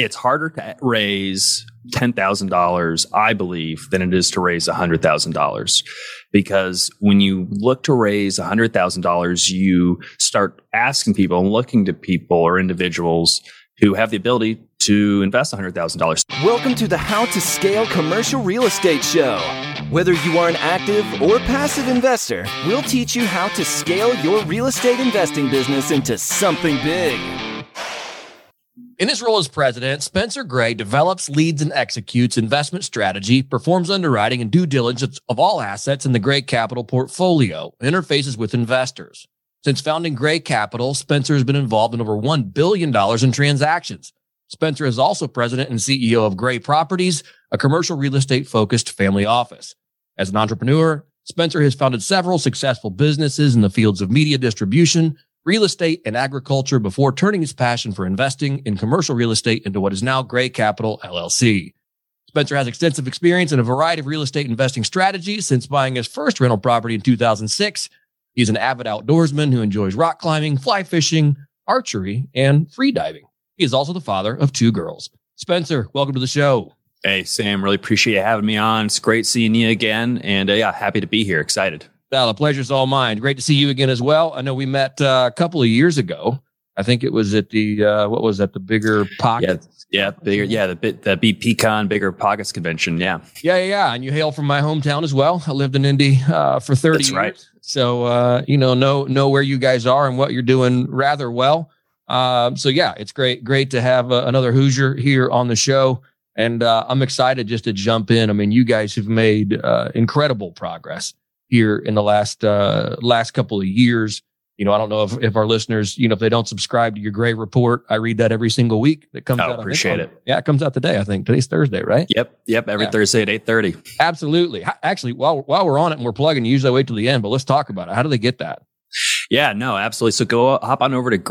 it's harder to raise $10,000, I believe, than it is to raise $100,000. Because when you look to raise $100,000, you start asking people and looking to people or individuals who have the ability to invest $100,000. Welcome to the How to Scale Commercial Real Estate Show. Whether you are an active or passive investor, we'll teach you how to scale your real estate investing business into something big. In his role as president, Spencer Gray develops, leads, and executes investment strategy, performs underwriting and due diligence of all assets in the Gray Capital portfolio, and interfaces with investors. Since founding Gray Capital, Spencer has been involved in over $1 billion in transactions. Spencer is also president and CEO of Gray Properties, a commercial real estate-focused family office. As an entrepreneur, Spencer has founded several successful businesses in the fields of media distribution, real estate, and agriculture before turning his passion for investing in commercial real estate into what is now Gray Capital, LLC. Spencer has extensive experience in a variety of real estate investing strategies since buying his first rental property in 2006. He's an avid outdoorsman who enjoys rock climbing, fly fishing, archery, and free diving. He is also the father of 2 girls. Spencer, welcome to the show. Hey, Sam, really appreciate you having me on. It's great seeing you again. And happy to be here. Excited. Well, the pleasure's all mine. Great to see you again as well. I know we met a couple of years ago. I think it was at the, the Bigger Pockets? The BPCon Bigger Pockets convention. Yeah. And you hail from my hometown as well. I lived in Indy for 30 That's years. Right. So, know where you guys are and what you're doing rather well. It's great to have another Hoosier here on the show. And I'm excited just to jump in. I mean, you guys have made incredible progress here in the last couple of years. I don't know if our listeners, if they don't subscribe to your Gray Report, I read that every single week. That comes out. Appreciate it. Yeah, it comes out today. I think today's Thursday, right? Yep. Every Thursday at 8:30. Absolutely. Actually, while we're on it and we're plugging, usually I wait till the end, but let's talk about it. How do they get that? Yeah, no, absolutely. So hop on over to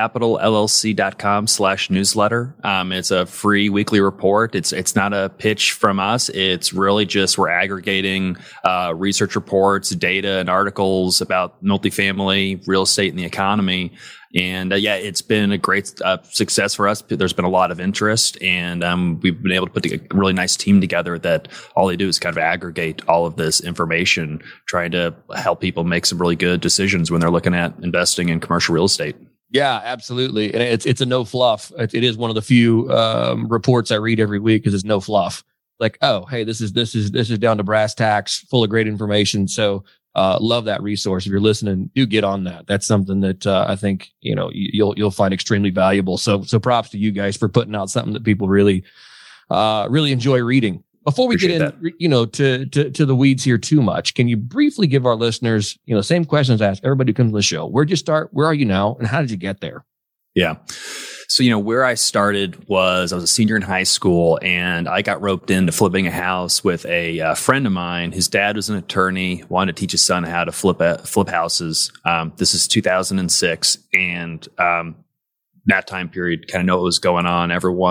graycapitalllc.com/newsletter. It's a free weekly report. It's not a pitch from us. It's really just we're aggregating research reports, data, and articles about multifamily, real estate, and the economy. And it's been a great success for us. There's been a lot of interest, and we've been able to put a really nice team together that all they do is kind of aggregate all of this information, trying to help people make some really good decisions when they're looking at investing in commercial real estate. Yeah, absolutely. And it's a no fluff. It is one of the few reports I read every week because it's no fluff. Like, oh, hey, this is down to brass tacks, full of great information. So love that resource. If you're listening, do get on that. That's something that I think you'll find extremely valuable. So props to you guys for putting out something that people really enjoy reading. Before we get in, to the weeds here too much, can you briefly give our listeners, same questions I ask everybody who comes to the show? Where'd you start? Where are you now? And how did you get there? Yeah. So, where I started was I was a senior in high school, and I got roped into flipping a house with a friend of mine. His dad was an attorney, wanted to teach his son how to flip houses. This is 2006. And that time period, kind of know what was going on.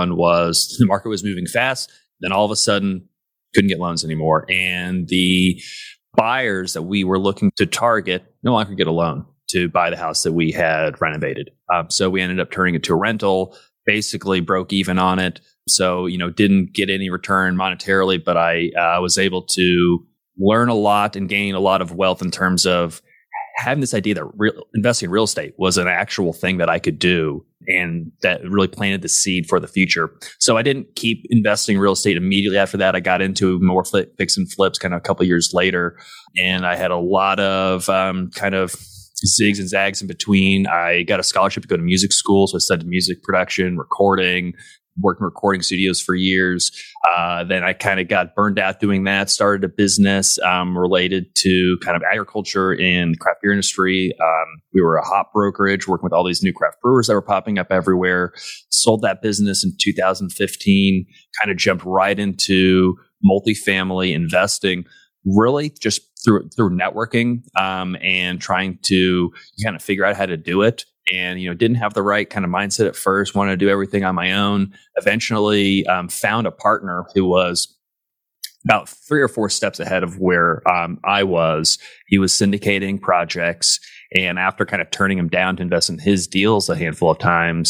The market was moving fast. Then all of a sudden, couldn't get loans anymore. And the buyers that we were looking to target no longer could get a loan to buy the house that we had renovated. So we ended up turning it to a rental, basically broke even on it. So, didn't get any return monetarily, but I was able to learn a lot and gain a lot of wealth in terms of having this idea that investing in real estate was an actual thing that I could do, and that really planted the seed for the future. So I didn't keep investing in real estate immediately after that. I got into more fix and flips kind of a couple of years later, and I had a lot of kind of zigs and zags in between. I got a scholarship to go to music school, so I studied music production, recording, worked in recording studios for years. Then I kind of got burned out doing that, started a business related to kind of agriculture and the craft beer industry. We were a hop brokerage working with all these new craft brewers that were popping up everywhere. Sold that business in 2015, kind of jumped right into multifamily investing, really just through networking and trying to kind of figure out how to do it. And, didn't have the right kind of mindset at first, wanted to do everything on my own. Eventually found a partner who was about 3 or 4 steps ahead of where I was. He was syndicating projects. And after kind of turning him down to invest in his deals a handful of times,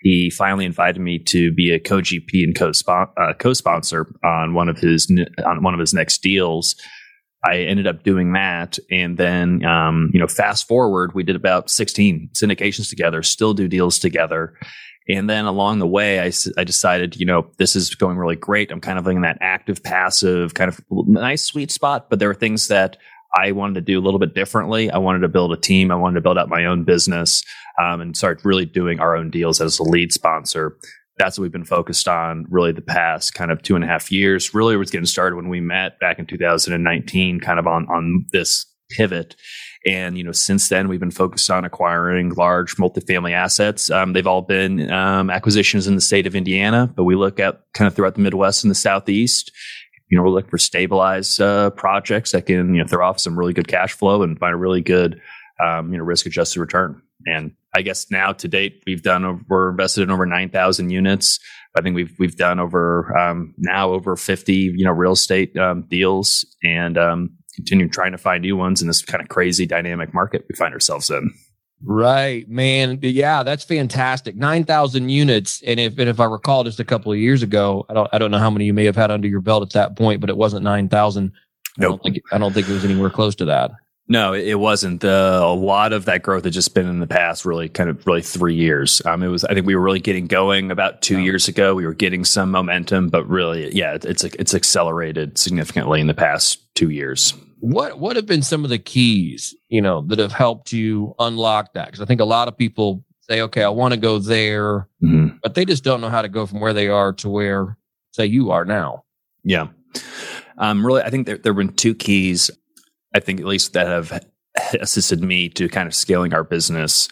he finally invited me to be a co-GP and co-sponsor on one of his next deals. I ended up doing that. And then, fast forward, we did about 16 syndications together, still do deals together. And then along the way, I decided, this is going really great. I'm kind of in that active, passive, kind of nice, sweet spot. But there were things that I wanted to do a little bit differently. I wanted to build a team. I wanted to build out my own business and start really doing our own deals as a lead sponsor. That's what we've been focused on really the past kind of 2.5 years. Really was getting started when we met back in 2019, kind of on this pivot. And, since then we've been focused on acquiring large multifamily assets. They've all been acquisitions in the state of Indiana, but we look at kind of throughout the Midwest and the Southeast. We're looking for stabilized projects that can, throw off some really good cash flow and find a really good, risk-adjusted return. And I guess now to date, we're invested in over 9,000 units. I think we've done over 50, real estate deals, and continue trying to find new ones in this kind of crazy dynamic market we find ourselves in. Right, man. Yeah, that's fantastic. 9,000 units. And if I recall just a couple of years ago, I don't know how many you may have had under your belt at that point, but it wasn't 9,000. Nope. I don't think it was anywhere close to that. No, it wasn't. A lot of that growth had just been in the past, really 3 years. I think we were really getting going about 2 years ago. We were getting some momentum, but really, yeah, it's accelerated significantly in the past 2 years. What have been some of the keys, that have helped you unlock that? Because I think a lot of people say, okay, I want to go there, but they just don't know how to go from where they are to where, say, you are now. Yeah. Really, I think there have been two keys, I think at least, that have assisted me to kind of scaling our business.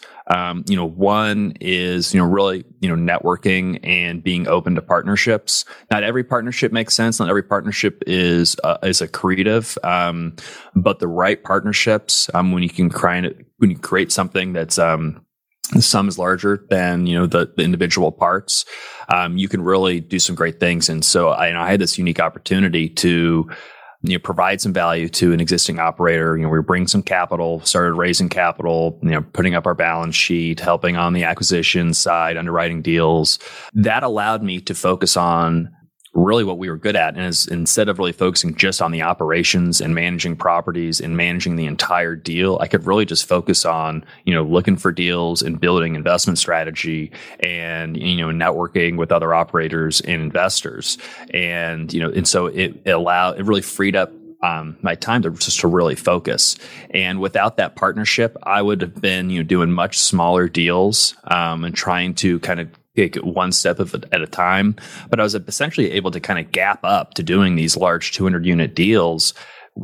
One is, really, networking and being open to partnerships. Not every partnership makes sense. Not every partnership is accretive. But the right partnerships, when you create something that's, the sum is larger than, the individual parts, you can really do some great things. And so I had this unique opportunity to, provide some value to an existing operator. We bring some capital, started raising capital, putting up our balance sheet, helping on the acquisition side, underwriting deals. That allowed me to focus on really what we were good at. And instead of really focusing just on the operations and managing properties and managing the entire deal, I could really just focus on, looking for deals and building investment strategy and, networking with other operators and investors. And so it really freed up my time to really focus. And without that partnership, I would have been, doing much smaller deals and trying to kind of take it one step at a time. But I was essentially able to kind of gap up to doing these large 200 unit deals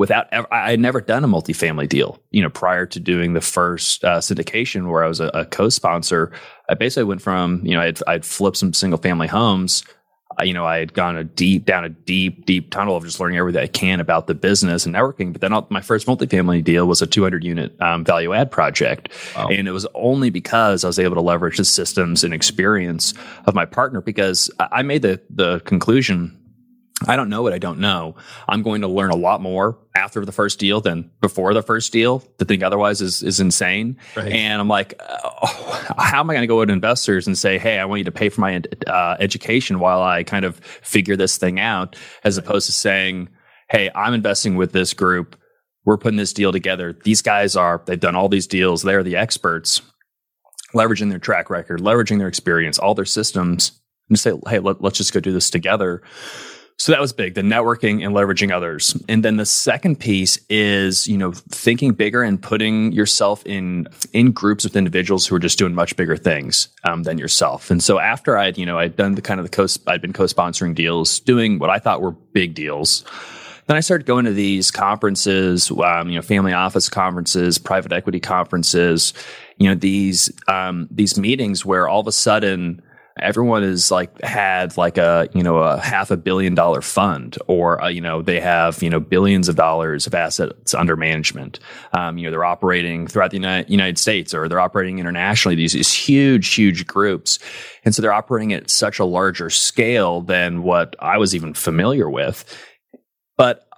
I had never done a multifamily deal, prior to doing the first syndication where I was a co-sponsor. I basically went from, I'd flipped some single family homes. I had gone down a deep tunnel of just learning everything I can about the business and networking. But then my first multifamily deal was a 200 unit value add project. Wow. And it was only because I was able to leverage the systems and experience of my partner, because I made the conclusion, I don't know what I don't know. I'm going to learn a lot more after the first deal than before the first deal. To think otherwise is insane. Right. And I'm like, how am I going to go to investors and say, hey, I want you to pay for my education while I kind of figure this thing out, as opposed to saying, hey, I'm investing with this group. We're putting this deal together. These guys they've done all these deals. They're the experts, leveraging their track record, leveraging their experience, all their systems, and say, hey, let's just go do this together. So that was big, the networking and leveraging others. And then the second piece is, thinking bigger and putting yourself in groups with individuals who are just doing much bigger things than yourself. And so after I'd done I'd been co-sponsoring deals, doing what I thought were big deals. Then I started going to these conferences, family office conferences, private equity conferences, these meetings where all of a sudden everyone is had a $500 million fund, or they have billions of dollars of assets under management. They're operating throughout the United States, or they're operating internationally. These huge groups, and so they're operating at such a larger scale than what I was even familiar with. But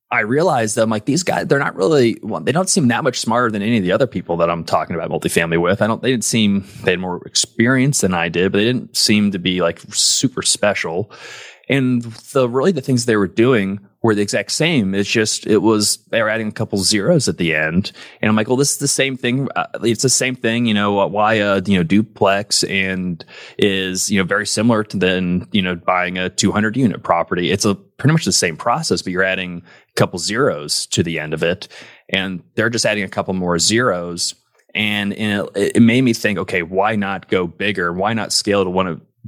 I realized that I'm like, these guys, they're not really, well, they don't seem that much smarter than any of the other people that I'm talking about multifamily with. They didn't seem, they had more experience than I did, but they didn't seem to be like super special. And the things they were doing were the exact same. It's just, they were adding a couple zeros at the end. And I'm like, well, this is the same thing. It's the same thing, why a, duplex and is, very similar to then, buying a 200 unit property. It's pretty much the same process, but you're adding a couple zeros to the end of it. And they're just adding a couple more zeros. And it made me think, okay, why not go bigger? Why not scale to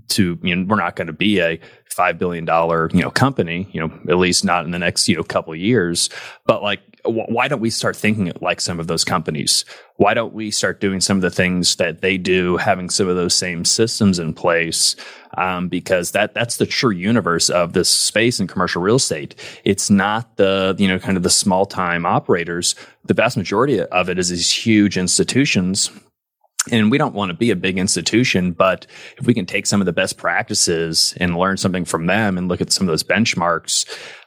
we're not going to be a $5 billion, company, at least not in the next, couple of years. But like, why don't we start thinking like some of those companies? Why don't we start doing some of the things that they do, having some of those same systems in place? Because that's the true universe of this space in commercial real estate. It's not the, kind of the small time operators. The vast majority of it is these huge institutions. And we don't want to be a big institution, but if we can take some of the best practices and learn something from them and look at some of those benchmarks,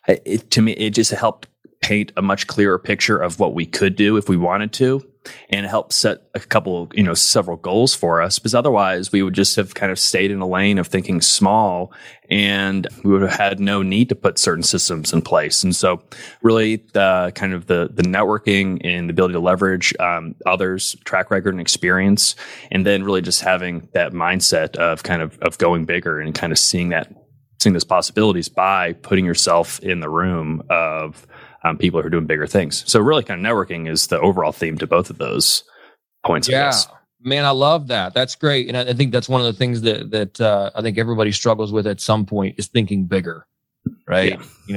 to me, it just helped paint a much clearer picture of what we could do if we wanted to, and help set a couple, several goals for us, because otherwise we would just have kind of stayed in a lane of thinking small, and we would have had no need to put certain systems in place. And so really the kind of the networking and the ability to leverage others' track record and experience, and then really just having that mindset of kind of going bigger and kind of seeing those possibilities by putting yourself in the room of people who are doing bigger things. So really kind of networking is the overall theme to both of those points. Yeah, I guess. Man, I love that. That's great. And I think that's one of the things that I think everybody struggles with at some point is thinking bigger, right? Yeah.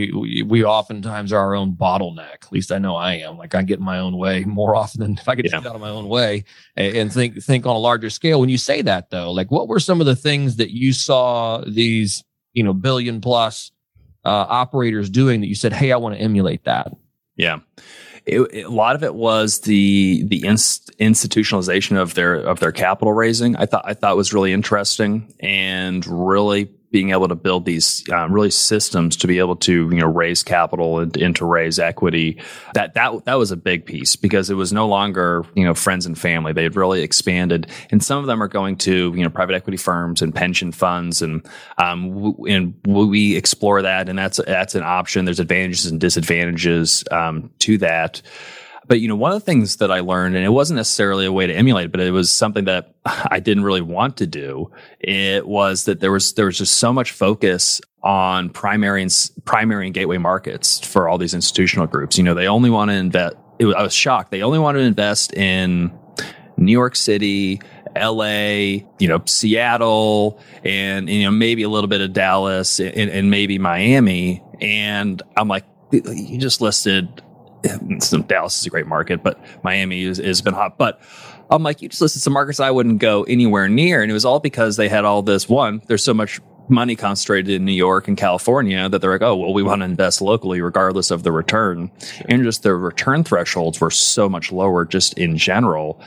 We oftentimes are our own bottleneck. At least I know I am. Like I get in my own way more often than if I could get out of my own way and think on a larger scale. When you say that though, like what were some of the things that you saw these, billion plus operators doing that you said, hey, I want to emulate that? Yeah. A lot of it was the institutionalization of their capital raising. I thought was really interesting, and really being able to build these really systems to be able to raise capital and to raise equity. That was a big piece, because it was no longer friends and family. They had really expanded, and some of them are going to private equity firms and pension funds, and we explore that, and that's an option. There's advantages and disadvantages to that. But, one of the things that I learned, and it wasn't necessarily a way to emulate, but it was something that I didn't really want to do. It was that there was just so much focus on primary and gateway markets for all these institutional groups. They only want to invest. I was shocked. They only want to invest in New York City, LA, Seattle, and, maybe a little bit of Dallas and maybe Miami. And I'm like, you just listed, Dallas is a great market, but Miami has been hot. But I'm like, you just listed some markets I wouldn't go anywhere near. And it was all because they had all this. One, there's so much money concentrated in New York and California that they're like, oh, well, we want to invest locally regardless of the return. And just the return thresholds were so much lower just in general.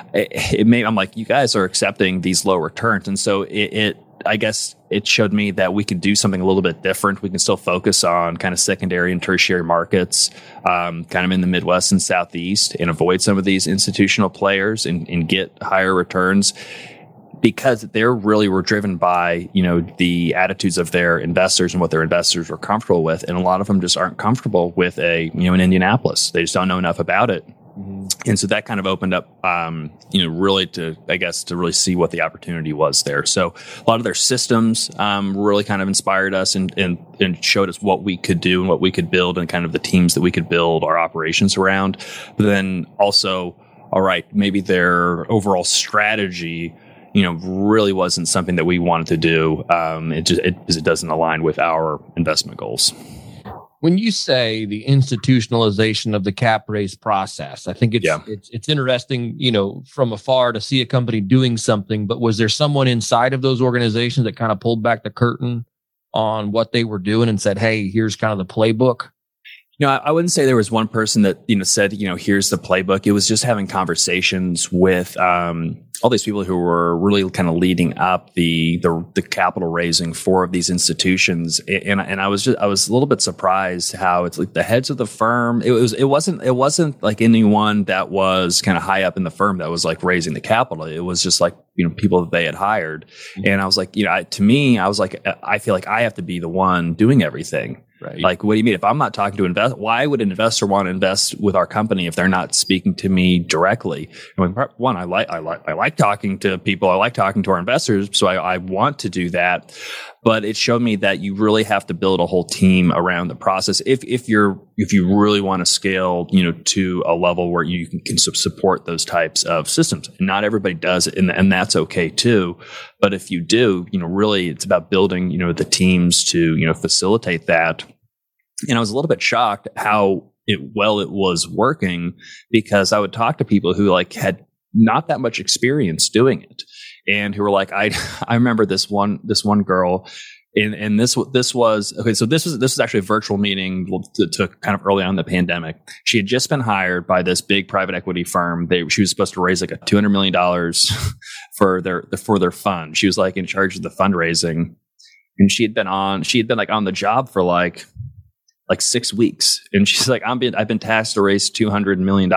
I'm like, you guys are accepting these low returns. And so I guess it showed me that we could do something a little bit different. We can still focus on kind of secondary and tertiary markets, kind of in the Midwest and Southeast, and avoid some of these institutional players and get higher returns, because they're really were driven by, the attitudes of their investors and what their investors were comfortable with. And a lot of them just aren't comfortable with an Indianapolis. They just don't know enough about it. And so that kind of opened up, really to really see what the opportunity was there. So a lot of their systems really kind of inspired us and showed us what we could do and what we could build, and kind of the teams that we could build our operations around. But then also, all right, maybe their overall strategy, really wasn't something that we wanted to do. It doesn't align with our investment goals. When you say the institutionalization of the cap raise process, I think it's interesting, from afar to see a company doing something. But was there someone inside of those organizations that kind of pulled back the curtain on what they were doing and said, "Hey, here's kind of the playbook"? I wouldn't say there was one person that, said, here's the playbook. It was just having conversations with all these people who were really kind of leading up the capital raising for these institutions. And I was a little bit surprised how it's like the heads of the firm. It wasn't like anyone that was kind of high up in the firm that was like raising the capital. It was just like, people that they had hired. And I was like, to me, I was like, I feel like I have to be the one doing everything. Right. Like, what do you mean? If I'm not talking to why would an investor want to invest with our company if they're not speaking to me directly? One, I like talking to people. I like talking to our investors. So I want to do that. But it showed me that you really have to build a whole team around the process. If you really want to scale, to a level where you can support those types of systems. And not everybody does it, and that's okay too. But if you do, really it's about building, the teams to, facilitate that. And I was a little bit shocked how it was working, because I would talk to people who like had not that much experience doing it, and who were like, I remember this one girl, and this was okay. So this was actually a virtual meeting that took kind of early on in the pandemic. She had just been hired by this big private equity firm. She was supposed to raise like $200 million for their fund. She was like in charge of the fundraising, and she had been like on the job for like 6 weeks. And she's like, I've been tasked to raise $200 million.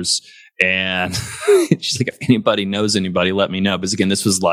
And she's like, if anybody knows anybody, let me know. Because again, this was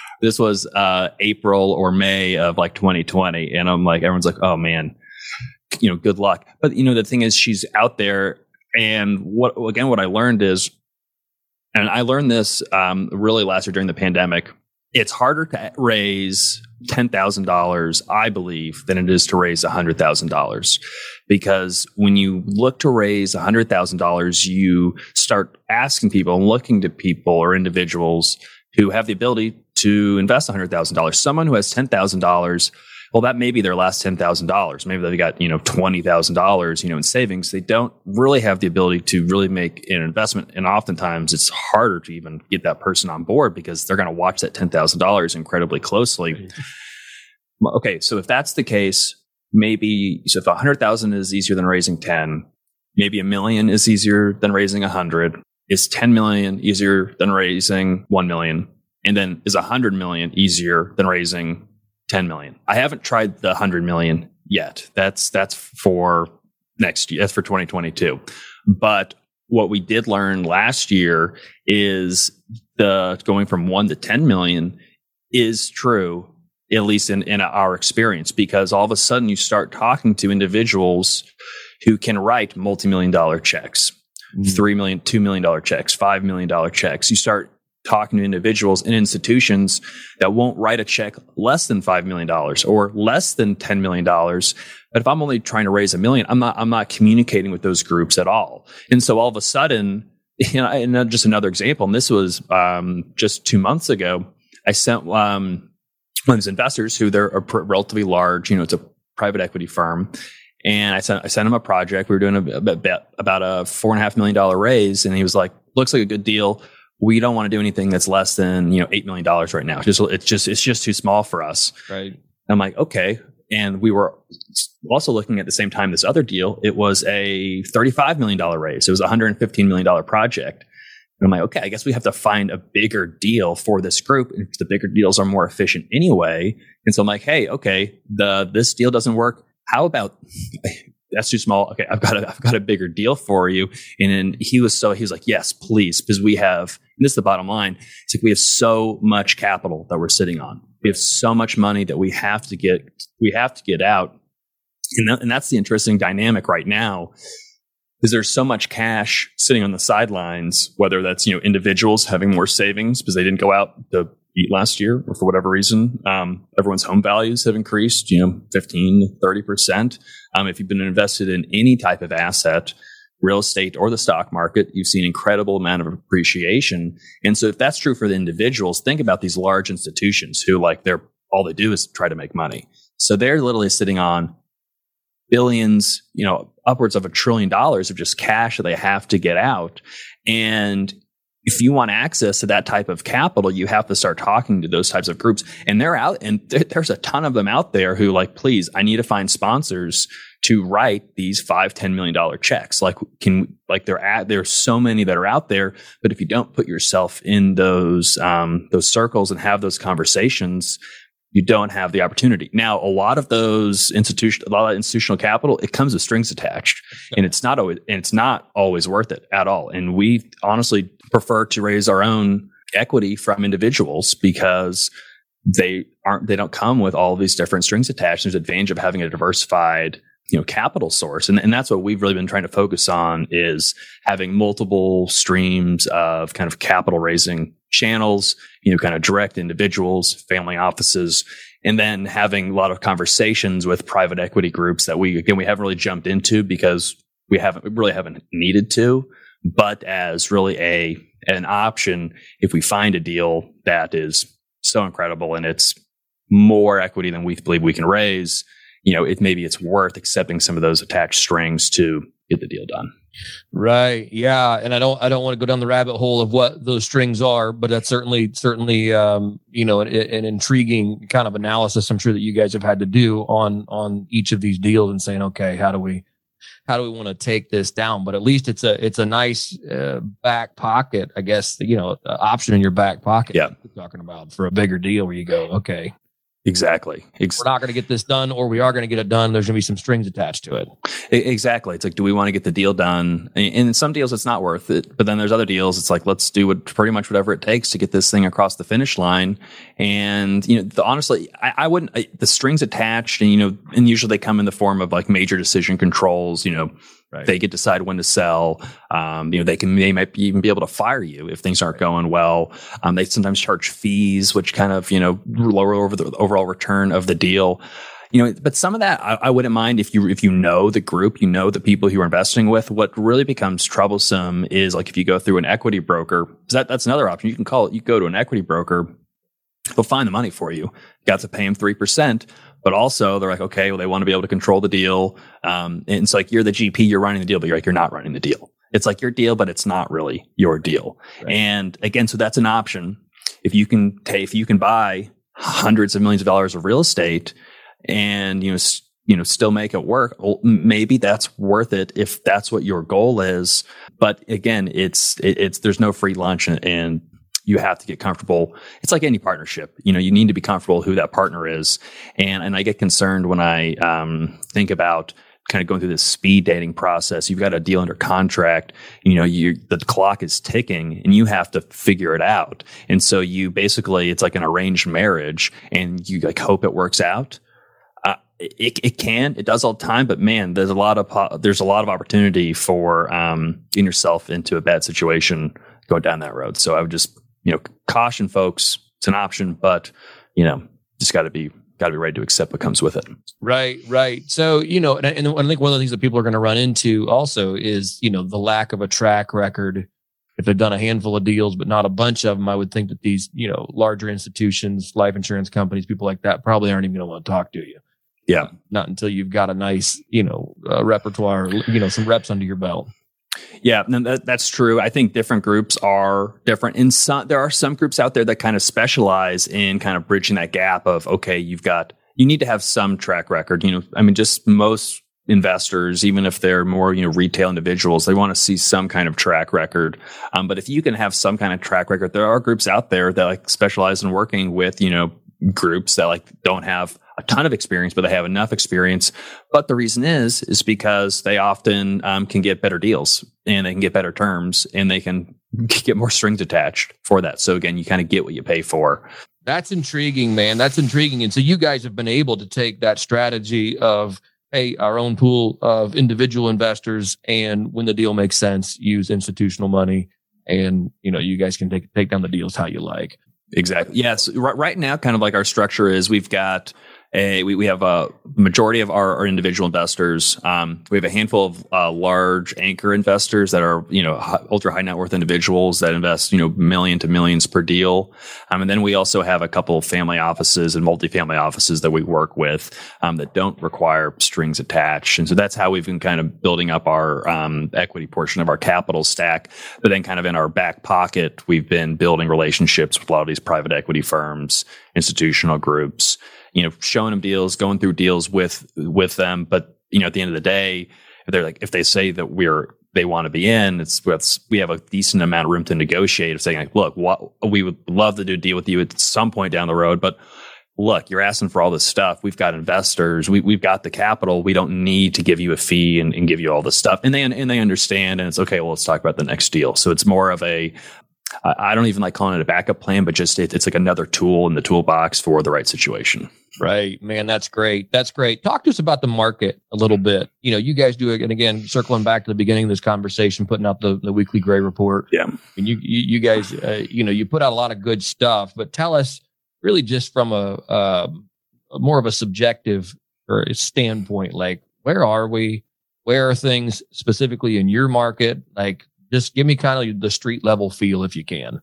April or May of like 2020. And I'm like, everyone's like, oh man, good luck. But the thing is, she's out there. And what I learned is, and I learned this really last year during the pandemic, it's harder to raise $10,000, I believe, than it is to raise $100,000. Because when you look to raise $100,000, you start asking people and looking to people or individuals who have the ability to invest $100,000. Someone who has $10,000, well, that may be their last $10,000. Maybe they've got, $20,000, in savings. They don't really have the ability to really make an investment. And oftentimes it's harder to even get that person on board, because they're going to watch that $10,000 incredibly closely. Right. Okay. So if that's the case, if 100,000 is easier than raising 10, maybe $1 million is easier than raising 100. Is 10 million easier than raising 1 million? And then is 100 million easier than raising 10 million? I haven't tried the 100 million yet. That's for next year. That's for 2022. But what we did learn last year is the going from 1 to 10 million is true, at least in our experience, because all of a sudden you start talking to individuals who can write multi-million-dollar checks, $3 million, $2 million checks, $5 million checks. You start talking to individuals and institutions that won't write a check less than $5 million or less than $10 million. But if I'm only trying to raise $1 million, I'm not communicating with those groups at all. And so all of a sudden, and just another example, and this was just 2 months ago, I sent one of these investors who they're a relatively large, it's a private equity firm. And I sent him a project. We were doing about a $4.5 million raise. And he was like, looks like a good deal. We don't want to do anything that's less than, $8 million right now. It's just too small for us. Right. I'm like, okay. And we were also looking at the same time, this other deal. It was a $35 million raise. It was a $115 million project. And I'm like, okay, I guess we have to find a bigger deal for this group. And the bigger deals are more efficient anyway. And so I'm like, hey, okay, this deal doesn't work. How about that's too small? Okay, I've got a bigger deal for you. And then he was like, yes, please, because we have. And this is the bottom line. It's like we have so much capital that we're sitting on. We have so much money that we have to get out. And that's the interesting dynamic right now. Is there's so much cash sitting on the sidelines, whether that's, individuals having more savings because they didn't go out to eat last year or for whatever reason. Everyone's home values have increased, 15, 30%. If you've been invested in any type of asset, real estate or the stock market, you've seen incredible amount of appreciation. And so if that's true for the individuals, think about these large institutions who all they do is try to make money. So they're literally sitting on billions, upwards of $1 trillion of just cash that they have to get out. And if you want access to that type of capital, you have to start talking to those types of groups. And they're out, and there's a ton of them out there who like, please, I need to find sponsors to write these $5-10 million checks. There's so many that are out there, but if you don't put yourself in those circles and have those conversations, you don't have the opportunity. Now, a lot of institutional capital, it comes with strings attached, and it's not always worth it at all. And we honestly prefer to raise our own equity from individuals because they don't come with all of these different strings attached. There's an advantage of having a diversified, capital source. And that's what we've really been trying to focus on, is having multiple streams of kind of capital raising channels, kind of direct individuals, family offices, and then having a lot of conversations with private equity groups that we haven't really jumped into because we haven't needed to, but as really an option if we find a deal that is so incredible and it's more equity than we believe we can raise, maybe it's worth accepting some of those attached strings to get the deal done. Right. Yeah. And I don't want to go down the rabbit hole of what those strings are, but that's certainly, an intriguing kind of analysis I'm sure that you guys have had to do on each of these deals and saying, okay, how do we want to take this down? But at least it's a nice back pocket, I guess, option in your back pocket. Yeah. We're talking about for a bigger deal where you go, okay, exactly. We're not going to get this done, or we are going to get it done. There's going to be some strings attached to it. Exactly. It's like, do we want to get the deal done? And in some deals, it's not worth it. But then there's other deals. It's like, let's do pretty much whatever it takes to get this thing across the finish line. And, honestly, I wouldn't, the strings attached and usually they come in the form of like major decision controls, right. They get to decide when to sell. They might even be able to fire you if things aren't going well. They sometimes charge fees, which kind of, lower over the overall return of the deal. But some of that I wouldn't mind if you know the group, the people who you're investing with. What really becomes troublesome is like if you go through an equity broker, that's another option. You go to an equity broker, they'll find the money for you. You got to pay them 3%. But also they're like, okay, well, they want to be able to control the deal. And it's like, you're the GP, you're running the deal, but you're not running the deal. It's like your deal, but it's not really your deal. Right. And again, so that's an option. If you can buy hundreds of millions of dollars of real estate and, still make it work, well, maybe that's worth it if that's what your goal is. But again, there's no free lunch and you have to get comfortable. It's like any partnership. You need to be comfortable who that partner is. And I get concerned when I think about kind of going through this speed dating process. You've got a deal under contract. The clock is ticking and you have to figure it out. And so it's like an arranged marriage and you like hope it works out. It does all the time, but man, there's a lot of opportunity for getting yourself into a bad situation going down that road. So I would just, caution folks. It's an option, but just got to be ready to accept what comes with it. Right. So, and I think one of the things that people are going to run into also is, the lack of a track record. If they've done a handful of deals, but not a bunch of them, I would think that these, larger institutions, life insurance companies, people like that probably aren't even going to want to talk to you. Yeah. Not until you've got a nice, repertoire, some reps under your belt. Yeah, that's true. I think different groups are different. There are some groups out there that kind of specialize in kind of bridging that gap of, okay, you need to have some track record. Just most investors, even if they're more, retail individuals, they want to see some kind of track record. But if you can have some kind of track record, there are groups out there that like specialize in working with, groups that like don't have a ton of experience, but they have enough experience. But the reason is because they often can get better deals and they can get better terms and they can get more strings attached for that. So again, you kind of get what you pay for. That's intriguing, man. That's intriguing. And so you guys have been able to take that strategy of, hey, our own pool of individual investors, and when the deal makes sense, use institutional money, and you guys can take down the deals how you like. Exactly. Yes. Right now, kind of like our structure is we've got, We have a majority of our individual investors. We have a handful of large anchor investors that are, ultra high net worth individuals that invest, million to millions per deal. And then we also have a couple of family offices and multifamily offices that we work with that don't require strings attached. And so that's how we've been kind of building up our equity portion of our capital stack. But then kind of in our back pocket, we've been building relationships with a lot of these private equity firms, institutional groups, showing them deals, going through deals with them. But, at the end of the day, if they say that they want to be in, we have a decent amount of room to negotiate of saying, like, look, we would love to do a deal with you at some point down the road, but look, you're asking for all this stuff. We've got investors. We've got the capital. We don't need to give you a fee and give you all this stuff. And they understand, and it's okay. Well, let's talk about the next deal. So it's more of I don't even like calling it a backup plan, but just it's like another tool in the toolbox for the right situation. Right, man. That's great. That's great. Talk to us about the market a little bit. You guys do it. And again, circling back to the beginning of this conversation, putting out the weekly Gray report. Yeah. And you guys, you put out a lot of good stuff, but tell us really just from a more of a subjective or a standpoint, like, where are we? Where are things specifically in your market? Like, just give me kind of the street level feel if you can.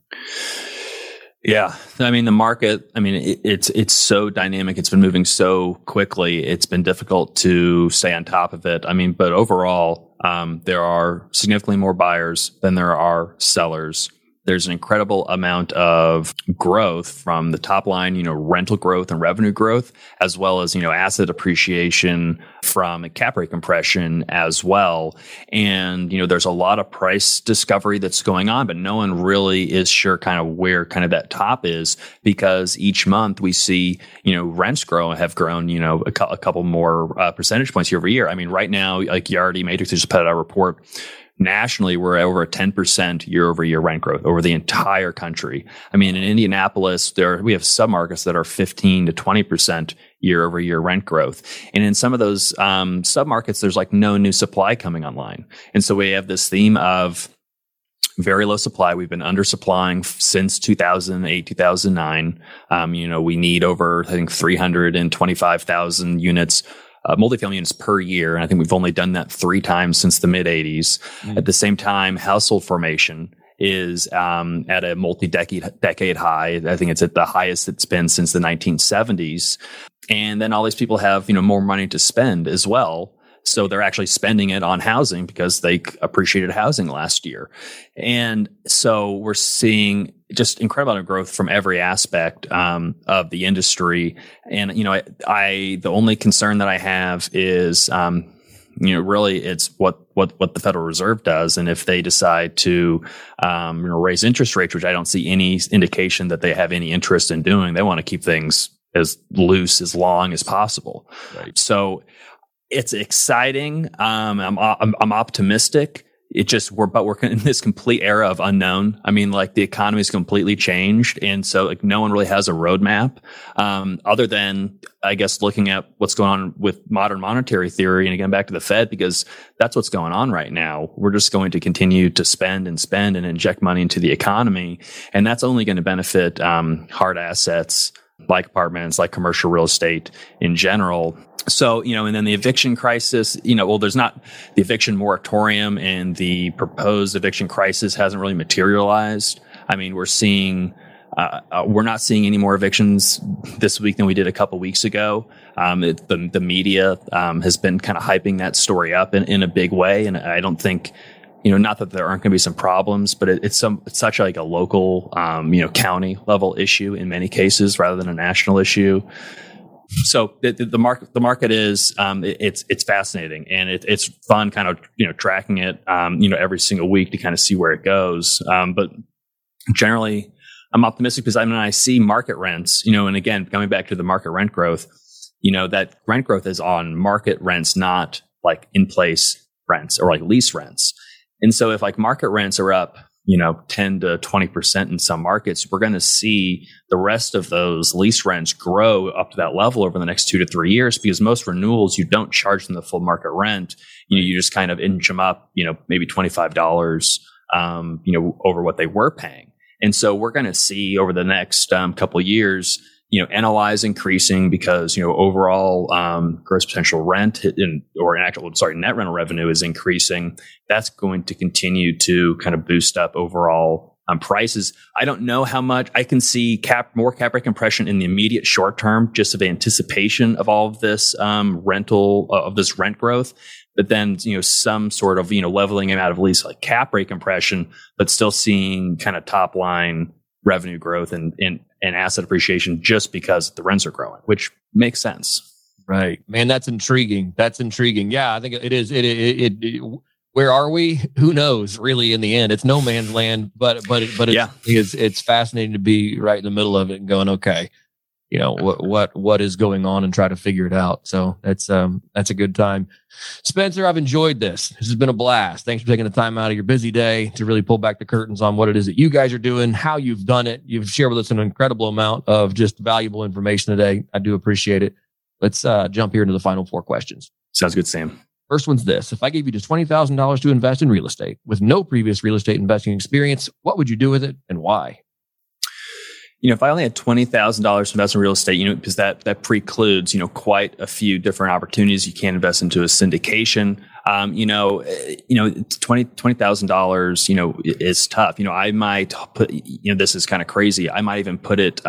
Yeah. I mean, the market, it's so dynamic. It's been moving so quickly. It's been difficult to stay on top of it. But overall, there are significantly more buyers than there are sellers. There's an incredible amount of growth from the top line, rental growth and revenue growth, as well as, asset appreciation from cap rate compression as well. And, there's a lot of price discovery that's going on, but no one really is sure kind of where kind of that top is, because each month we see, rents have grown, a couple more percentage points year over year. Right now, like Yardi Matrix just put out a report. Nationally, we're at over a 10% year over year rent growth over the entire country. In Indianapolis, we have submarkets that are 15 to 20% year over year rent growth. And in some of those submarkets, there's like no new supply coming online. And so we have this theme of very low supply. We've been undersupplying since 2008, 2009. We need over, I think, 325,000 units. Multifamily units per year. And I think we've only done that 3 times since the mid 80s. At the same time, household formation is at a multi-decade high. I think it's at the highest it's been since the 1970s. And then all these people have, more money to spend as well. So they're actually spending it on housing because they appreciated housing last year. And so we're seeing just incredible amount of growth from every aspect of the industry. And, the only concern that I have is, really it's what the Federal Reserve does. And if they decide to raise interest rates, which I don't see any indication that they have any interest in doing, they want to keep things as loose, as long as possible. Right. So it's exciting. I'm optimistic. We're in this complete era of unknown. The economy's completely changed. And so no one really has a roadmap, other than, I guess, looking at what's going on with modern monetary theory. And again, back to the Fed, because that's what's going on right now. We're just going to continue to spend and inject money into the economy. And that's only going to benefit, hard assets like apartments, like commercial real estate in general. So, and then the eviction crisis, there's not the eviction moratorium, and the proposed eviction crisis hasn't really materialized. We're not seeing any more evictions this week than we did a couple weeks ago. The media has been kind of hyping that story up in a big way. And I don't think, not that there aren't going to be some problems, but it's such like a local, county level issue in many cases rather than a national issue. So the market is, it's fascinating, and it's fun kind of, tracking it, every single week to kind of see where it goes. But generally I'm optimistic because I see market rents, and again, coming back to the market rent growth, that rent growth is on market rents, not like in place rents or like lease rents. And so if like market rents are up, 10 to 20% in some markets, we're going to see the rest of those lease rents grow up to that level over the next 2 to 3 years, because most renewals, you don't charge them the full market rent. You just kind of inch them up, maybe $25, over what they were paying. And so we're going to see over the next couple of years, NOI is increasing because, overall gross potential rent net rental revenue is increasing. That's going to continue to kind of boost up overall prices. I don't know how much. I can see more cap rate compression in the immediate short term, just of anticipation of all of this this rent growth. But then, some sort of, leveling out of at least like cap rate compression, but still seeing kind of top line revenue growth and asset appreciation just because the rents are growing, which makes sense. Right, man. That's intriguing. Yeah, I think it is. Where are we? Who knows? Really, in the end, it's no man's land. But it's fascinating to be right in the middle of it and going, okay, what is going on, and try to figure it out. So that's a good time. Spencer, I've enjoyed this. This has been a blast. Thanks for taking the time out of your busy day to really pull back the curtains on what it is that you guys are doing, how you've done it. You've shared with us an incredible amount of just valuable information today. I do appreciate it. Let's jump here into the final 4 questions. Sounds good, Sam. First one's this. If I gave you just $20,000 to invest in real estate with no previous real estate investing experience, what would you do with it and why? If I only had $20,000 to invest in real estate, because that precludes, quite a few different opportunities. You can't invest into a syndication. $20,000, is tough. I might put, this is kind of crazy. I might even put it,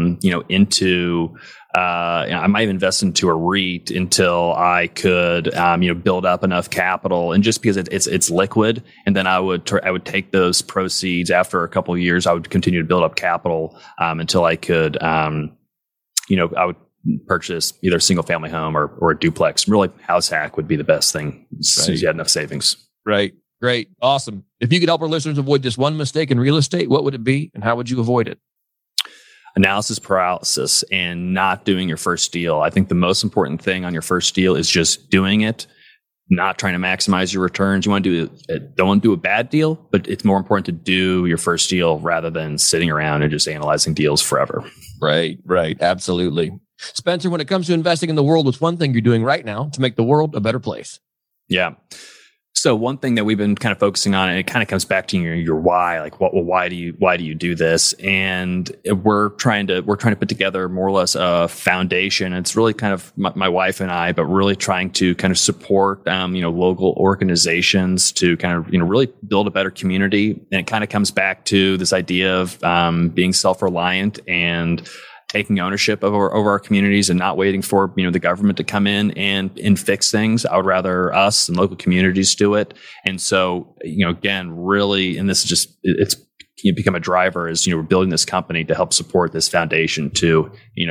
into, I might invest into a REIT until I could, build up enough capital, and just because it's liquid, and then I would take those proceeds after a couple of years. I would continue to build up capital until I could, I would purchase either a single family home or a duplex. Really, house hack would be the best thing as soon as you had enough savings. Right. Great. Awesome. If you could help our listeners avoid just one mistake in real estate, what would it be, and how would you avoid it? Analysis paralysis and not doing your first deal. I think the most important thing on your first deal is just doing it, not trying to maximize your returns. You don't want to do a bad deal, but it's more important to do your first deal rather than sitting around and just analyzing deals forever. Right. Absolutely. Spencer, when it comes to investing in the world, what's one thing you're doing right now to make the world a better place? Yeah. So one thing that we've been kind of focusing on, and it kind of comes back to your why, like why do you do this? And we're trying to put together more or less a foundation. It's really kind of my wife and I, but really trying to kind of support, local organizations to kind of, really build a better community. And it kind of comes back to this idea of, being self-reliant and taking ownership over our communities and not waiting for, the government to come in and fix things. I would rather us and local communities do it. And so, again, really, and this is just, it's become a driver is, we're building this company to help support this foundation to,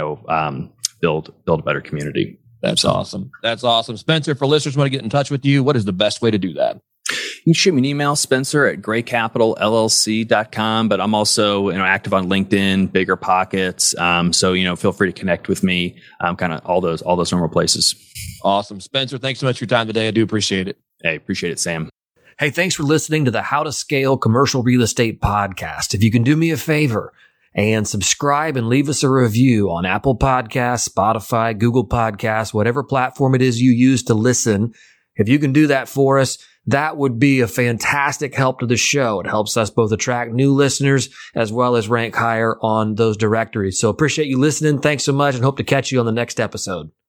build a better community. That's awesome. Spencer, for listeners who want to get in touch with you, what is the best way to do that? You can shoot me an email, Spencer@graycapitalllc.com, but I'm also, active on LinkedIn, Bigger Pockets. So, feel free to connect with me, kind of all those normal places. Awesome. Spencer, thanks so much for your time today. I do appreciate it. Hey, appreciate it, Sam. Hey, thanks for listening to the How to Scale Commercial Real Estate podcast. If you can do me a favor and subscribe and leave us a review on Apple Podcasts, Spotify, Google Podcasts, whatever platform it is you use to listen. If you can do that for us, that would be a fantastic help to the show. It helps us both attract new listeners as well as rank higher on those directories. So appreciate you listening. Thanks so much, and hope to catch you on the next episode.